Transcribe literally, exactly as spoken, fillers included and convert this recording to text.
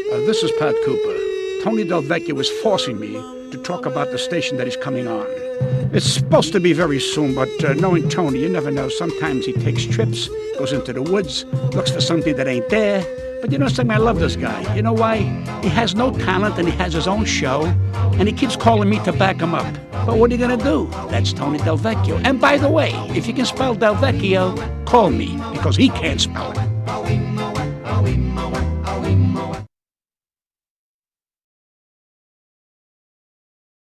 Uh, this is Pat Cooper. Tony Del Vecchio is forcing me to talk about the station that he's coming on. It's supposed to be very soon, but uh, knowing Tony, you never know. Sometimes he takes trips, goes into the woods, looks for something that ain't there. But you know something? I love this guy. You know why? He has no talent and he has his own show, and he keeps calling me to back him up. But what are you going to do? That's Tony Del Vecchio. And by the way, if you can spell Del Vecchio, call me, because he can't spell it.